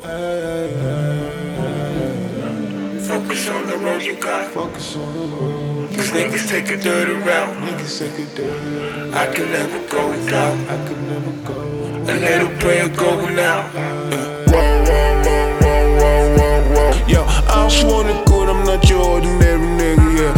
Focus on the road you got. Focus on the road. Cause niggas take a dirty route. Niggas take a dirty. I can never go without. I could never go. A little prayer going out. Yo, I just wanna good, I'm not your ordinary nigga, yeah.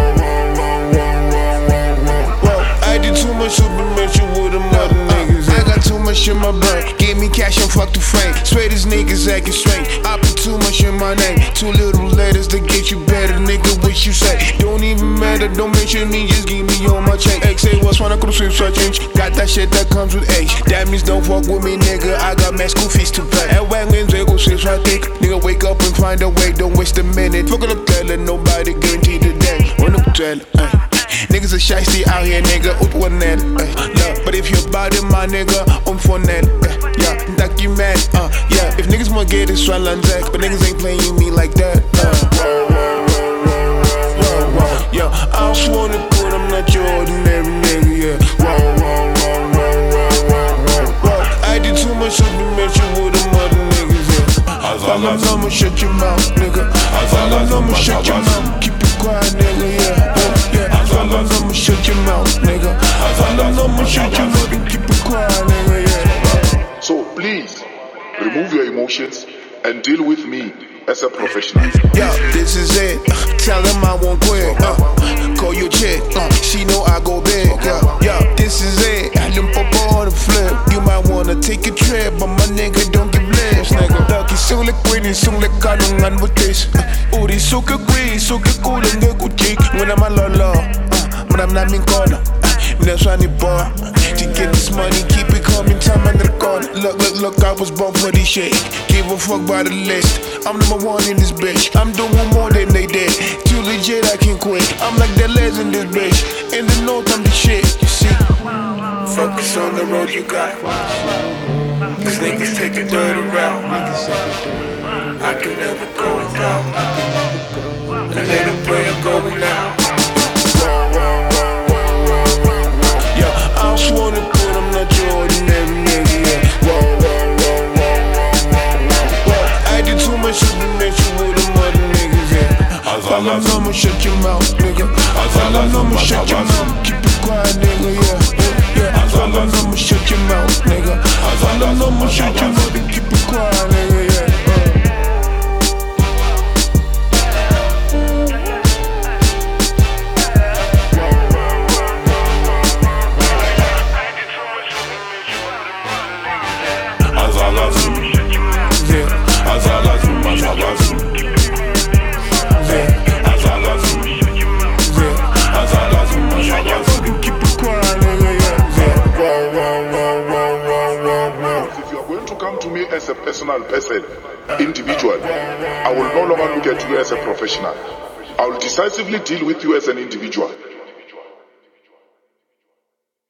I did too much supermention with them other niggas, yeah. I got too much in my brain, gave me cash and fuck the fame. Swear these niggas acting strange, I put too much in my name. Two little letters to get you better, nigga, what you say? Don't even matter, don't mention me, just give me on my chain. X say what's wanna cruise with such change. Got that shit that comes with age. That means don't fuck with me, nigga, I got mad school fees to pay. And when they go six right thick, nigga wake up and find a way, don't waste a minute. Fuck up telling nobody guarantee the day. When I'm telling, niggas are shiesty out here, nigga, up one net, yeah. But if you're about it, my nigga, for net, yeah. That you mad, yeah. If niggas wanna get it, swallow Jack, but niggas ain't playing me like that, yeah. I just wanna good, I'm not your ordinary nigga, yeah. I did too much supplementation with them other niggas, yeah. I'ma shut your mouth, nigga. I'ma shut your mouth, keep it quiet, nigga, yeah. I'ma shut your mouth, nigga. I'ma shut your mouth and keep it quiet, nigga, yeah. So please, remove your emotions and deal with me as a professional. Yo, this is it. Tell them I won't quit. Call your chick. She know I go big. Yo, this is it. Limpopo on the flip. You might wanna take a trip, but my nigga don't give lips, nigga. Daki sung le queen, sung le kanungan butis. Uri suka gui, suka kulang de kuchik. When I'm a lolo, when I'm not in corner. That's why I need boy. To get this money, keep it coming, time under the corner. Look, I was born for this shit. Give a fuck by the list. I'm number one in this bitch. I'm doing more than they did. Too legit, I can't quit. I'm like the Les in this bitch. In the north, I'm the shit, you see. Focus on the road you got. Cause niggas take a dirty route. I can never go without. A little prayer going out. I just wanna good, I'm not your ordinary nigga, yeah. I did too much supplementation with them other niggas, yeah. I'ma shut your mouth, nigga. I'ma shut your mouth, keep it quiet, nigga, yeah. I'ma shut your mouth, nigga. I'ma shut your mouth and keep it quiet, nigga, yeah. As a personal person, individual, I will no longer look at you as a professional. I will decisively deal with you as an individual.